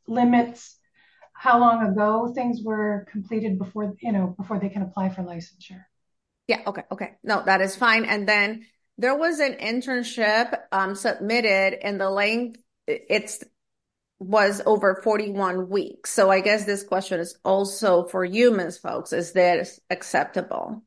limits how long ago things were completed before, before they can apply for licensure. Yeah, okay. No, that is fine. And then there was an internship submitted and the length it's was over 41 weeks. So I guess this question is also for you, Ms. Folks. Is this acceptable?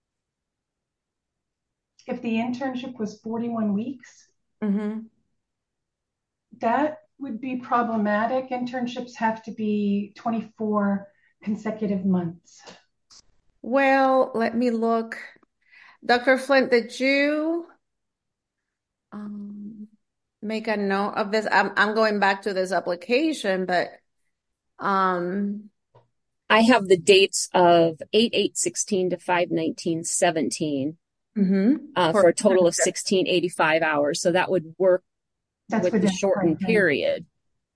If the internship was 41 weeks, Mm-hmm. that would be problematic. Internships have to be 24 consecutive months. Well, let me look. Dr. Flint, did you um, make a note of this? I'm going back to this application, but um, I have the dates of 8/8/16 to 5/19/17 for for a total of 1685 hours. So that would work That's with the within the shortened time frame. period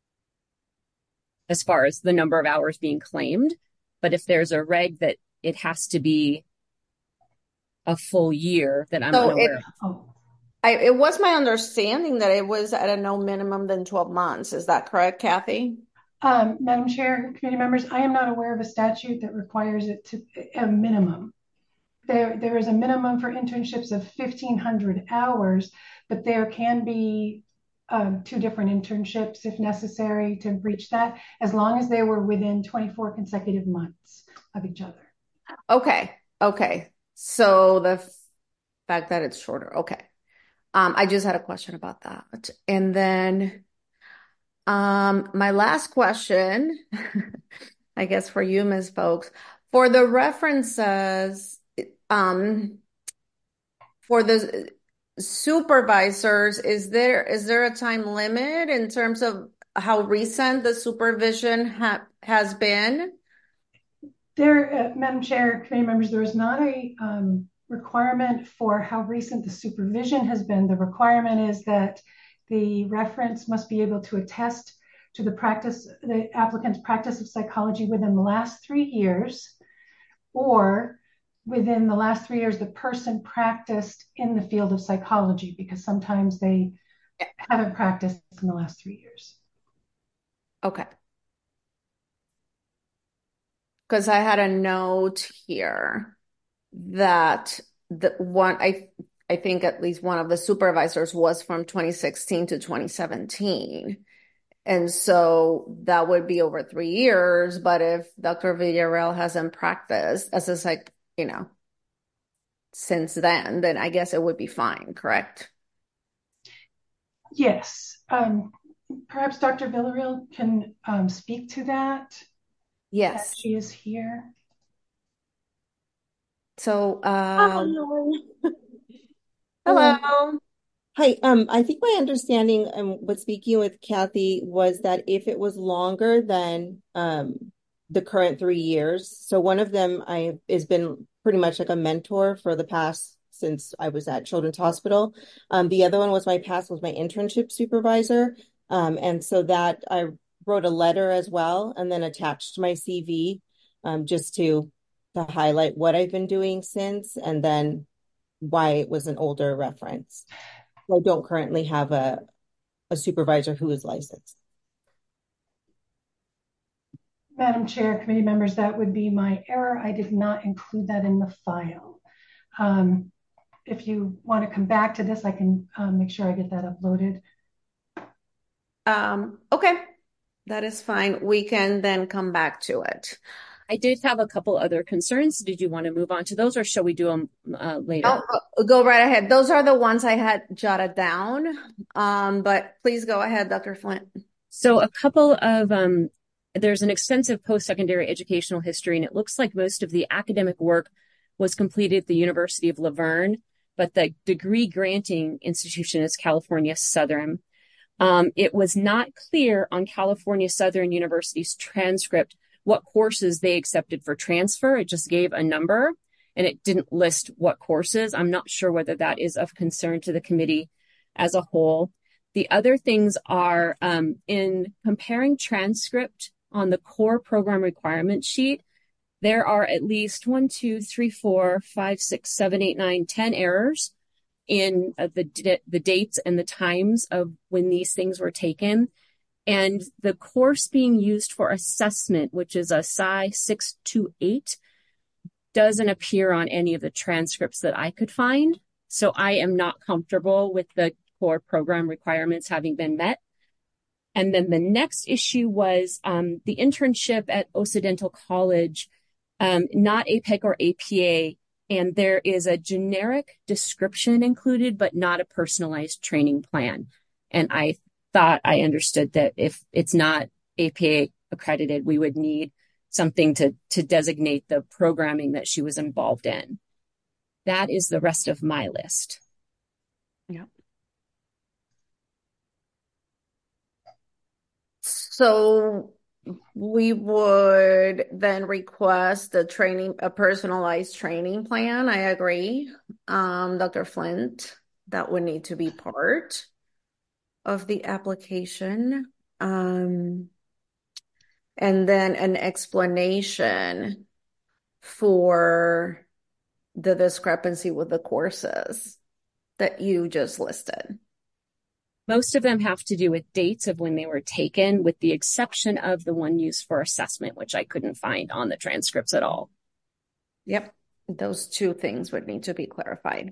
as far as the number of hours being claimed. But if there's a reg that it has to be a full year, that I'm so unaware of. Oh, it was my understanding that it was at a no minimum than 12 months. Is that correct, Kathy? Madam Chair, committee members, I am not aware of a statute that requires it to a minimum. There is a minimum for internships of 1,500 hours, but there can be two different internships if necessary to reach that, as long as they were within 24 consecutive months of each other. Okay. So the fact that it's shorter. Okay. I just had a question about that. And then my last question, I guess for you, Ms. Folks, for the references, for the supervisors, is there a time limit in terms of how recent the supervision has been? There, Madam Chair, committee members, there is not a requirement for how recent the supervision has been. The requirement is that the reference must be able to attest to the applicant's practice of psychology within the last 3 years, or within the last 3 years, the person practiced in the field of psychology, because sometimes they haven't practiced in the last 3 years. Okay. Because I had a note here that the one I think at least one of the supervisors was from 2016 to 2017. And so that would be over 3 years. But if Dr. Villarreal hasn't practiced as a since then I guess it would be fine, correct? Yes. Perhaps Dr. Villarreal can speak to that. Yes. She is here. So, Hello. hello. Hi. I think my understanding with speaking with Kathy was that if it was longer than the current 3 years, so one of them has been pretty much like a mentor for the past since I was at Children's Hospital. The other one was my internship supervisor. And so that I wrote a letter as well and then attached my CV just to highlight what I've been doing since and then why it was an older reference. I don't currently have a supervisor who is licensed. Madam Chair, committee members, that would be my error. I did not include that in the file. If you want to come back to this, I can make sure I get that uploaded. Okay, that is fine. We can then come back to it. I did have a couple other concerns. Did you want to move on to those or shall we do them later? Go right ahead. Those are the ones I had jotted down. But please go ahead, Dr. Flint. So a couple of, there's an extensive post-secondary educational history, and it looks like most of the academic work was completed at the University of La Verne, but the degree granting institution is California Southern. It was not clear on California Southern University's transcript what courses they accepted for transfer. It just gave a number and it didn't list what courses. I'm not sure whether that is of concern to the committee as a whole. The other things are in comparing transcript on the core program requirement sheet, there are at least 1, 2, 3, 4, 5, 6, 7, 8, 9, 10 errors in the dates and the times of when these things were taken. And the course being used for assessment, which is a Sci 628, doesn't appear on any of the transcripts that I could find. So I am not comfortable with the core program requirements having been met. And then the next issue was the internship at Occidental College, not APEC or APA. And there is a generic description included, but not a personalized training plan. And I thought I understood that if it's not APA accredited, we would need something to designate the programming that she was involved in. That is the rest of my list. Yeah. So we would then request a personalized training plan. I agree. Dr. Flint, that would need to be part of the application. And then an explanation for the discrepancy with the courses that you just listed. Most of them have to do with dates of when they were taken, with the exception of the one used for assessment, which I couldn't find on the transcripts at all. Yep. Those two things would need to be clarified.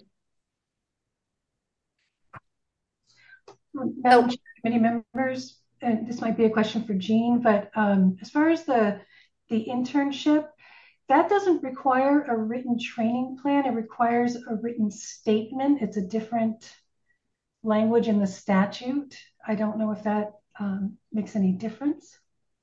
Madam Chair, committee members, this might be a question for Jean, but as far as the internship, that doesn't require a written training plan. It requires a written statement. It's a different language in the statute. I don't know if that makes any difference.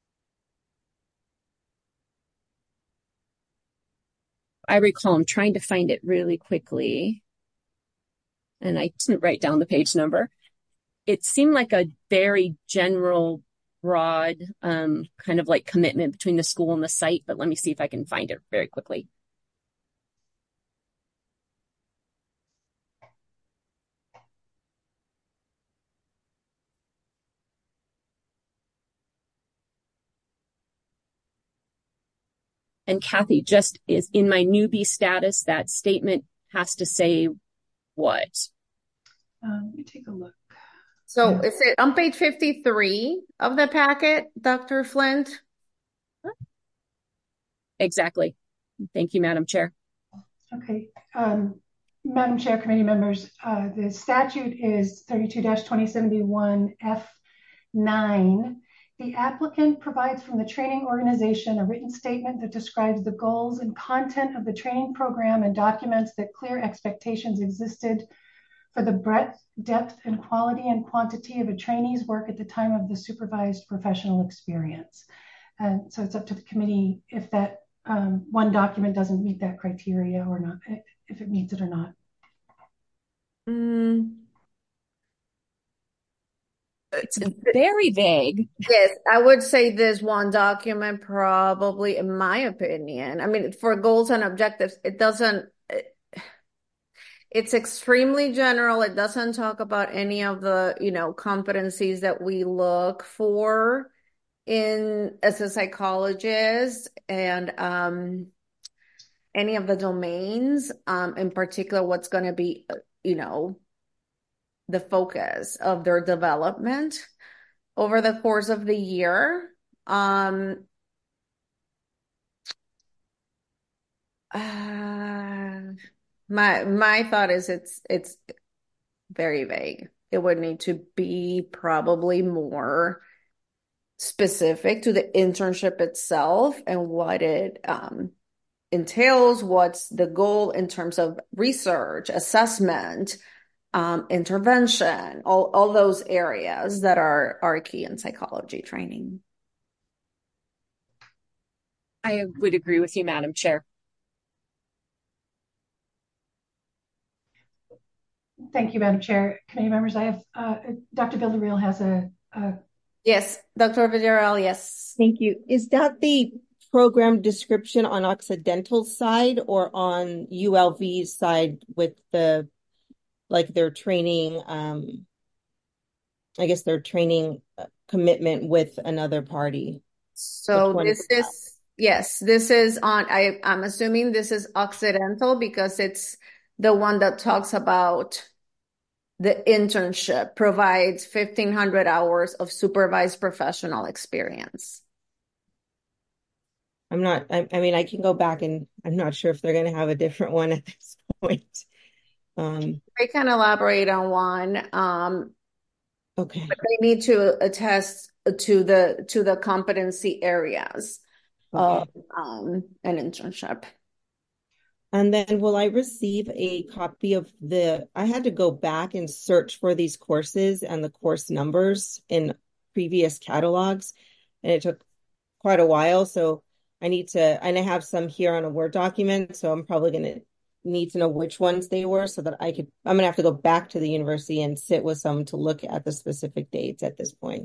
I recall I'm trying to find it really quickly, and I didn't write down the page number. It seemed like a very general, broad kind of like commitment between the school and the site, but let me see if I can find it very quickly. And Kathy, just is in my newbie status, that statement has to say what? Let me take a look. So is it on page 53 of the packet, Dr. Flint? Exactly. Thank you, Madam Chair. Okay. Madam Chair, committee members, the statute is 32-2071 F9. The applicant provides from the training organization a written statement that describes the goals and content of the training program and documents that clear expectations existed for the breadth, depth, and quality and quantity of a trainee's work at the time of the supervised professional experience. And so it's up to the committee if that one document doesn't meet that criteria or not, if it meets it or not. It's very vague. Yes, I would say this one document probably, in my opinion, I mean, for goals and objectives, it's extremely general. It doesn't talk about any of the, competencies that we look for as a psychologist, and any of the domains, in particular, what's going to be, the focus of their development over the course of the year. My thought is it's very vague. It would need to be probably more specific to the internship itself and what it entails, what's the goal in terms of research, assessment, intervention, all those areas that are key in psychology training. I would agree with you, Madam Chair. Thank you, Madam Chair. Committee members, I have Dr. Villarreal has a Yes, Dr. Villarreal, yes. Thank you. Is that the program description on Occidental's side or on ULV's side with their training, I guess their training commitment with another party? So this is on, I'm assuming this is Occidental because it's the one that talks about the internship provides 1,500 hours of supervised professional experience. I mean, I can go back and I'm not sure if they're going to have a different one at this point. They can elaborate on one. Okay. But they need to attest to the competency areas of an internship. And then will I receive a copy of I had to go back and search for these courses and the course numbers in previous catalogs, and it took quite a while. So and I have some here on a Word document, so I'm probably going to need to know which ones they were so that I'm going to have to go back to the university and sit with someone to look at the specific dates at this point.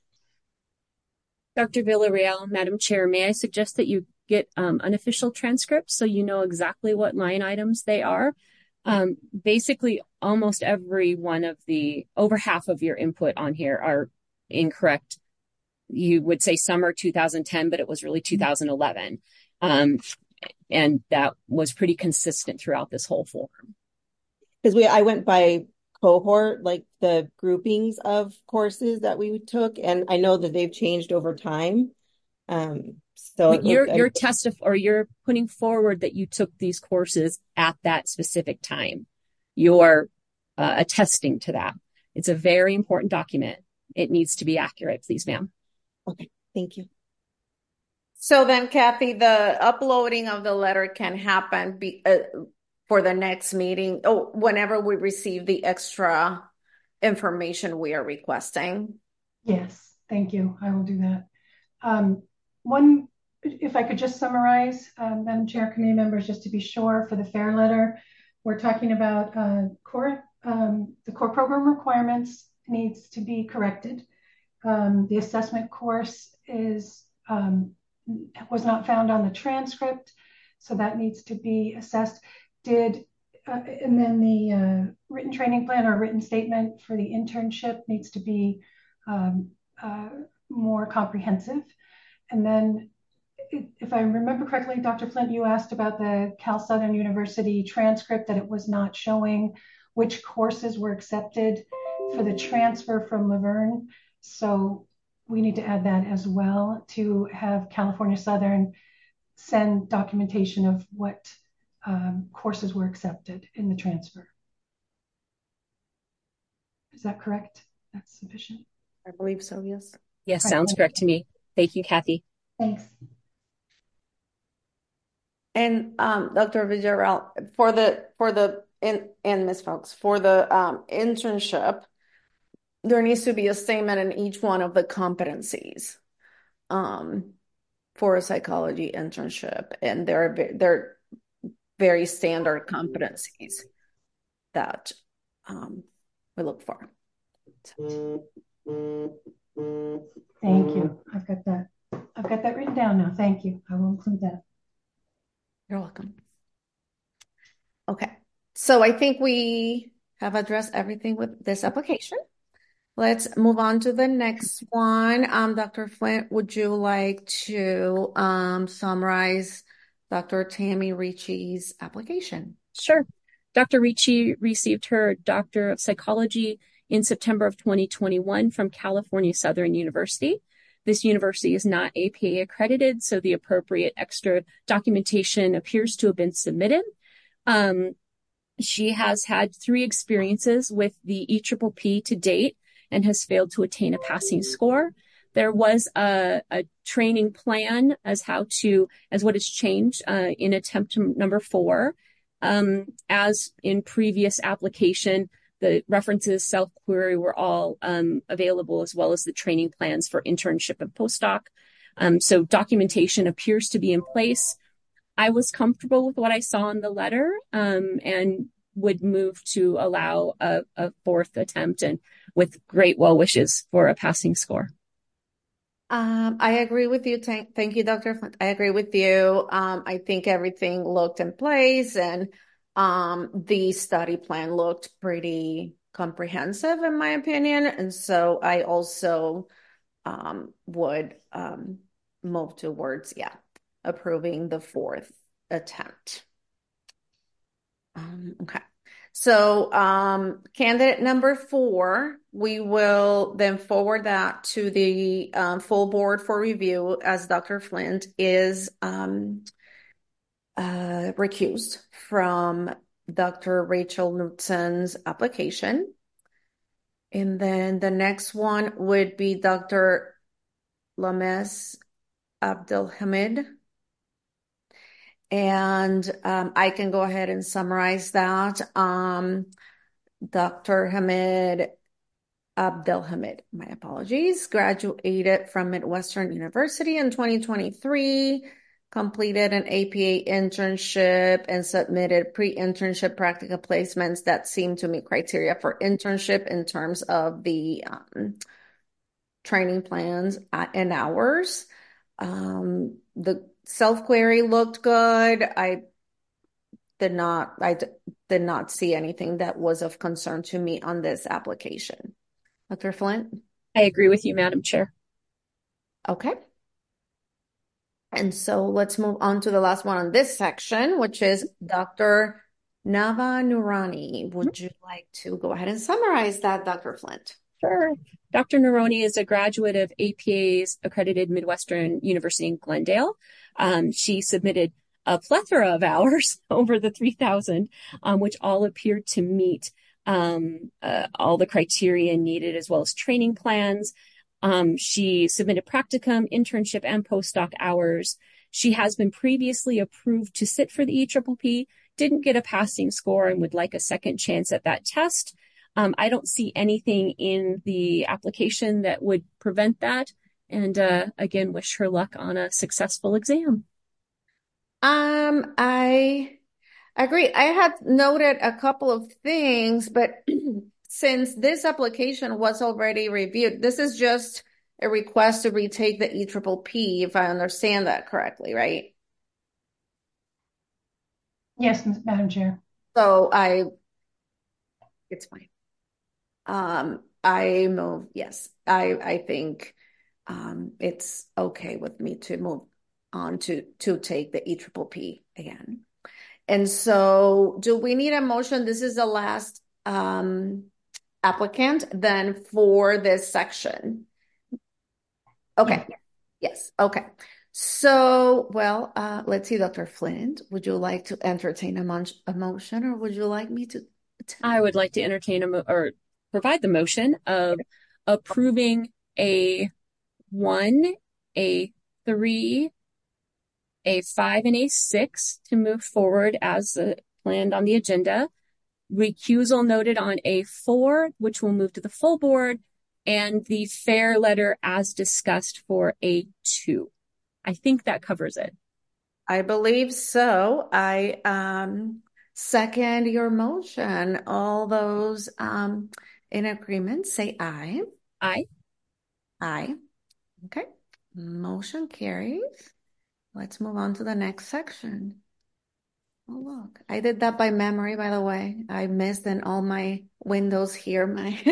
Dr. Villarreal, Madam Chair, may I suggest that you get unofficial transcripts so you know exactly what line items they are? Basically, almost every one of over half of your input on here are incorrect. You would say summer 2010, but it was really 2011. And that was pretty consistent throughout this whole form. Because I went by cohort, like the groupings of courses that we took, and I know that they've changed over time. So you're putting forward that you took these courses at that specific time. You're attesting to that. It's a very important document. It needs to be accurate, please, ma'am. Okay, thank you. So then, Kathy, the uploading of the letter can happen for the next meeting, whenever we receive the extra information we are requesting. Yes, thank you. I will do that. If I could just summarize, Madam Chair, committee members, just to be sure, for the FAIR letter, we're talking about the core program requirements needs to be corrected. The assessment course was not found on the transcript, so that needs to be assessed. And then the written training plan or written statement for the internship needs to be more comprehensive. And then, if I remember correctly, Dr. Flint, you asked about the Cal Southern University transcript, that it was not showing which courses were accepted for the transfer from Laverne. So we need to add that as well, to have California Southern send documentation of what courses were accepted in the transfer. Is that correct? That's sufficient? I believe so, yes. Yes, sounds correct to me. Thank you, Kathy. Thanks. And Dr. Villarreal, and Ms. Fox, for the internship, there needs to be a statement in each one of the competencies for a psychology internship, and they're very standard competencies that we look for. Thank you. I've got that written down now. Thank you. I will include that. You're welcome. Okay, so I think we have addressed everything with this application. Let's move on to the next one. Dr. Flint, would you like to summarize Dr. Tammy Ricci's application? Sure. Dr. Ricci received her Doctor of Psychology in September of 2021 from California Southern University. This university is not APA accredited, so the appropriate extra documentation appears to have been submitted. She has had 3 experiences with the EPPP to date and has failed to attain a passing score. There was a training plan as what has changed in attempt number 4. As in previous application, the references, self-query were all available, as well as the training plans for internship and postdoc. So documentation appears to be in place. I was comfortable with what I saw in the letter and would move to allow a 4th attempt, and with great well wishes for a passing score. I agree with you. Thank you, Dr. Flint. I agree with you. I think everything looked in place, and the study plan looked pretty comprehensive, in my opinion. And so I also would move towards, approving the 4th attempt. Okay. So candidate number 4, we will then forward that to the full board for review, as Dr. Flint is recused from Dr. Rachel Knutson's application. And then the next one would be Dr. Lames Abdelhamid. And I can go ahead and summarize that. Dr. Hamid Abdelhamid, my apologies, graduated from Midwestern University in 2023, completed an APA internship, and submitted pre-internship practical placements that seem to meet criteria for internship in terms of the training plans and hours. The self-query looked good. I did not see anything that was of concern to me on this application. Dr. Flint? I agree with you, Madam Chair. Okay. And so let's move on to the last one on this section, which is Dr. Nava Noorani. Would you like to go ahead and summarize that, Dr. Flint? Sure. Dr. Noorani is a graduate of APA's accredited Midwestern University in Glendale. She submitted a plethora of hours, over the 3,000, which all appeared to meet all the criteria needed, as well as training plans. She submitted practicum, internship, and postdoc hours. She has been previously approved to sit for the EPPP, didn't get a passing score, and would like a second chance at that test. I don't see anything in the application that would prevent that. And again, wish her luck on a successful exam. I agree. I had noted a couple of things, but since this application was already reviewed, this is just a request to retake the EPPP, if I understand that correctly, right? Yes, Madam Chair. So it's fine. I move, yes. I think it's okay with me to move on to take the EPPP again. And so do we need a motion? This is the last applicant then for this section. Okay. Yes. Okay. So, well, let's see, Dr. Flint, would you like to entertain a motion, or would you like me to? I would like to entertain or provide the motion of approving a 1, a 3, a 5, and a 6 to move forward as planned on the agenda. Recusal noted on a 4, which will move to the full board, and the fair letter as discussed for a 2. I think that covers it. I believe so. I second your motion. All those in agreement, say aye. Aye. Aye. Okay. Motion carries. Let's move on to the next section. Oh, look. I did that by memory, by the way. I missed in all my windows here.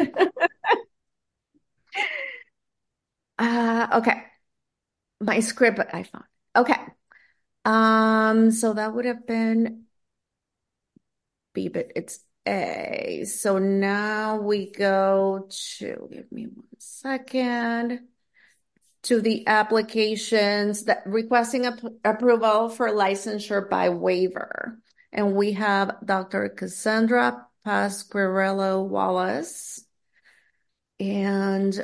Okay. My script I found. Okay. So that would have been B, but it's A. So now we go to, give me 1 second, to the applications that requesting approval for licensure by waiver. And we have Dr. Cassandra Pasquarello Wallace. And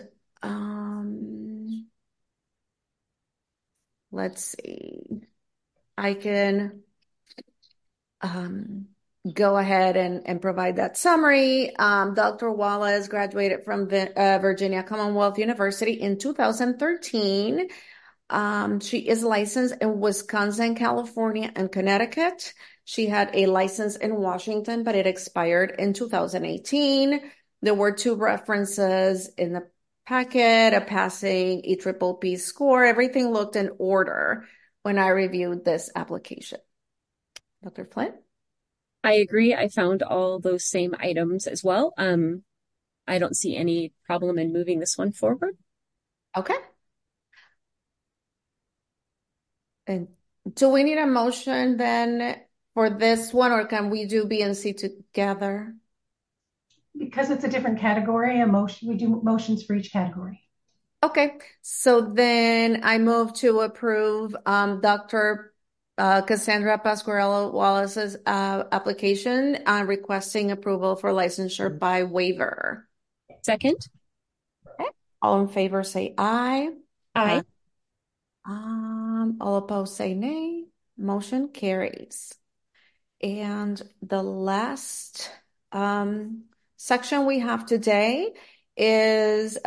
let's see. I can go ahead and provide that summary. Dr. Wallace graduated from Virginia Commonwealth University in 2013. She is licensed in Wisconsin, California, and Connecticut. She had a license in Washington, but it expired in 2018. There were 2 references in the packet, a passing EPPP score. Everything looked in order when I reviewed this application. Dr. Flint? I agree. I found all those same items as well. I don't see any problem in moving this one forward. Okay. And do we need a motion then for this one, or can we do B and C together? Because it's a different category, we do motions for each category. Okay, so then I move to approve Dr. Cassandra Pasquarello Wallace's application requesting approval for licensure by waiver. Second. Okay. All in favor say aye. Aye. All opposed say nay. Motion carries. And the last section we have today is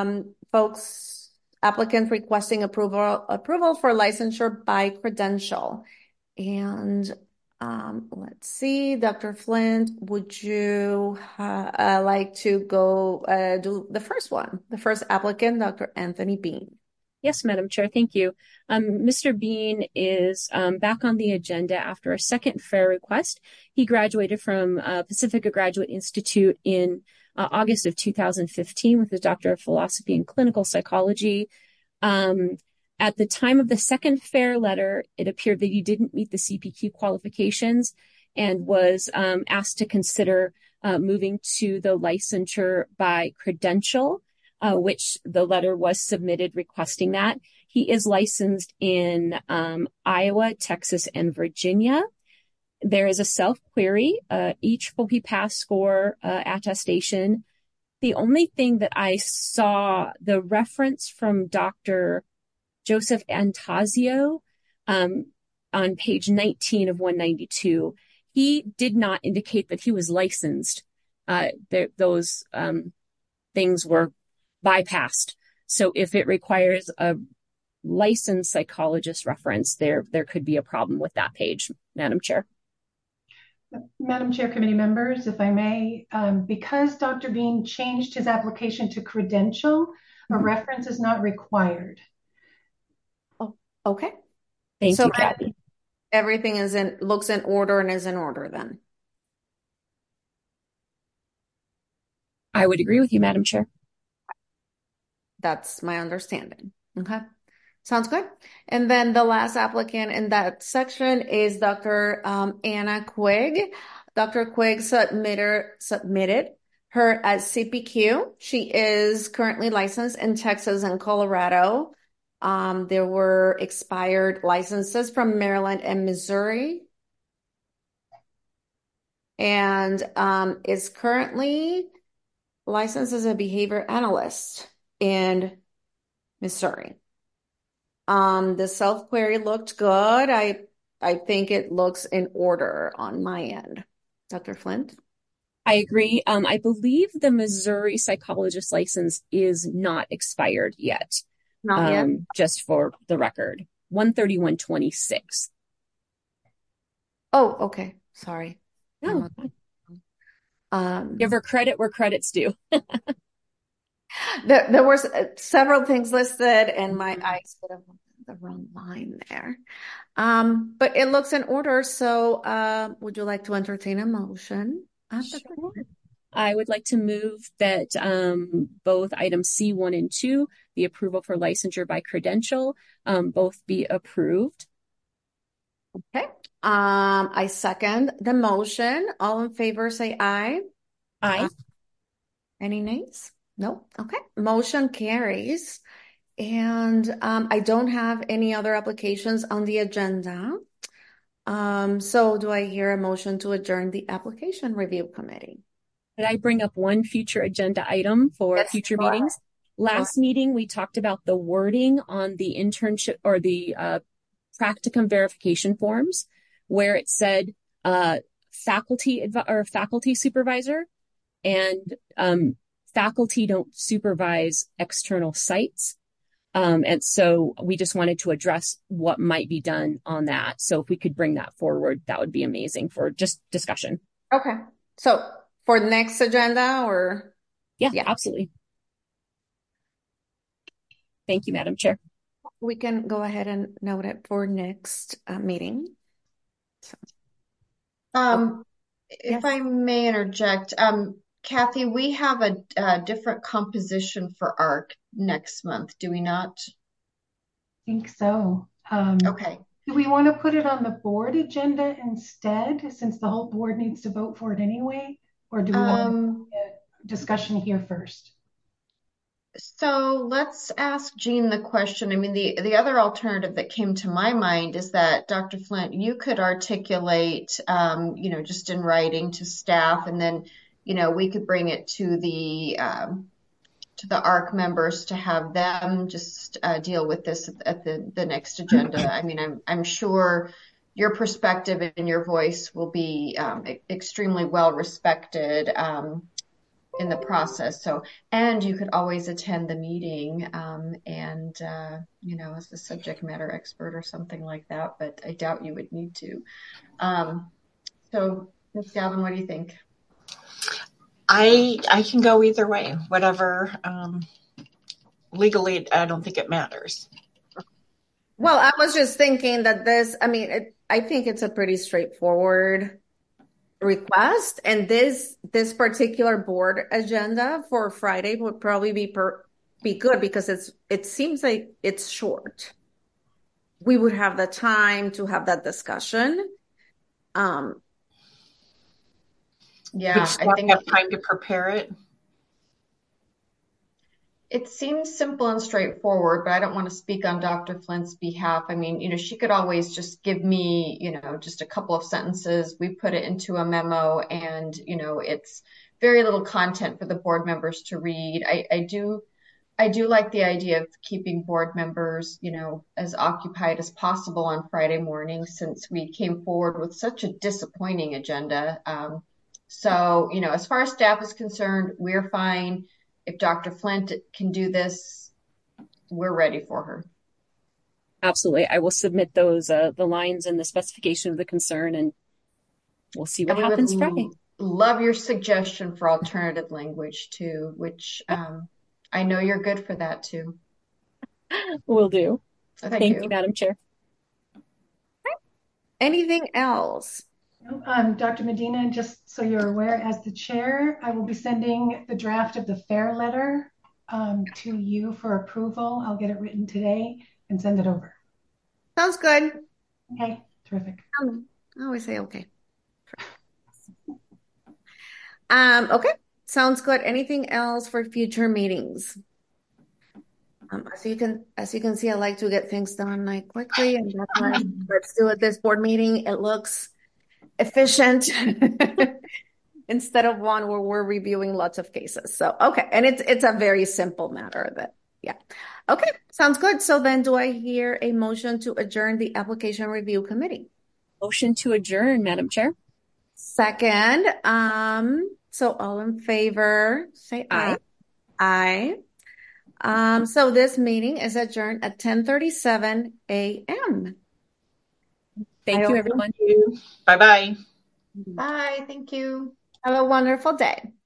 applicants requesting approval for licensure by credential. And let's see, Dr. Flint, would you like to go do the first one? The first applicant, Dr. Anthony Bean. Yes, Madam Chair, thank you. Mr. Bean is back on the agenda after a second FAIR request. He graduated from Pacifica Graduate Institute in August of 2015 with his Doctor of Philosophy and Clinical Psychology. At the time of the second FAIR letter, it appeared that he didn't meet the CPQ qualifications and was asked to consider moving to the licensure by credential, which the letter was submitted requesting that. He is licensed in Iowa, Texas, and Virginia. There is a self-query, each FOPI pass score attestation. The only thing that I saw, the reference from Dr. Joseph Antasio on page 19 of 192, he did not indicate that he was licensed. Those things were bypassed. So if it requires a licensed psychologist reference, there could be a problem with that page, Madam Chair. Madam Chair, committee members, if I may, because Dr. Bean changed his application to credential, a reference is not required. Oh, okay. Thank you, Kathy. Everything looks in order and is in order then. I would agree with you, Madam Chair. That's my understanding. Okay. Sounds good. And then the last applicant in that section is Dr. Anna Quigg. Dr. Quigg submitted her as CPQ. She is currently licensed in Texas and Colorado. There were expired licenses from Maryland and Missouri. And is currently licensed as a behavior analyst in Missouri. The self-query looked good. I think it looks in order on my end. Dr. Flint? I agree. I believe the Missouri psychologist license is not expired yet. Not yet? Just for the record. 13126. Oh, okay. Sorry. No. Give her credit where credit's due. There was several things listed and my eyes would have the wrong line there. But it looks in order. So would you like to entertain a motion? Sure. I would like to move that both items C1 and 2, the approval for licensure by credential, both be approved. Okay. I second the motion. All in favor say aye. Aye. Any nays? No. Okay. Motion carries. And I don't have any other applications on the agenda. So do I hear a motion to adjourn the application review committee? Could I bring up one future agenda item for future meetings? Last meeting, we talked about the wording on the internship or the practicum verification forms, where it said faculty supervisor, and faculty don't supervise external sites. And so we just wanted to address what might be done on that. So if we could bring that forward, that would be amazing for just discussion. Okay. So for the next agenda or? Yeah, absolutely. Thank you, Madam Chair. We can go ahead and note it for next meeting. So. If I may interject, Kathy, we have a different composition for ARC next month, do we not? I think so. Okay. Do we want to put it on the board agenda instead, since the whole board needs to vote for it anyway? Or do we want a discussion here first? So let's ask Jean the question. I mean, the other alternative that came to my mind is that Dr. Flint, you could articulate, just in writing to staff, and then, we could bring it to the ARC members to have them just deal with this at the next agenda. I mean, I'm sure your perspective and your voice will be extremely well respected in the process. So, and you could always attend the meeting as the subject matter expert or something like that, but I doubt you would need to. So, Ms. Galvin, what do you think? I can go either way, whatever. Legally, I don't think it matters. Well, I was just thinking that I think it's a pretty straightforward request, and this particular board agenda for Friday would probably be good because it seems like it's short. We would have the time to have that discussion. Yeah, I think have time to prepare it. It seems simple and straightforward, but I don't want to speak on Dr. Flint's behalf. I mean, she could always just give me, just a couple of sentences. We put it into a memo, and, it's very little content for the board members to read. I do like the idea of keeping board members, as occupied as possible on Friday morning, since we came forward with such a disappointing agenda. So, as far as staff is concerned, we're fine. If Dr. Flint can do this, we're ready for her. Absolutely. I will submit those, the lines and the specification of the concern, and we'll see what happens Friday. Love your suggestion for alternative language too, which I know you're good for that too. Will do. Thank you, Madam Chair. Anything else? Dr. Medina, just so you're aware, as the chair, I will be sending the draft of the FAIR letter to you for approval. I'll get it written today and send it over. Sounds good. Okay, terrific. I always say okay. Okay, sounds good. Anything else for future meetings? As you can see, I like to get things done quickly, and that's why let's do it this board meeting. It looks efficient instead of one where we're reviewing lots of cases. So, okay. And it's a very simple matter okay. Sounds good. So then do I hear a motion to adjourn the application review committee? Motion to adjourn, Madam Chair. Second. So all in favor, say aye. Aye. So this meeting is adjourned at 10:37 a.m. Thank you, everyone. Bye-bye. Bye. Thank you. Have a wonderful day.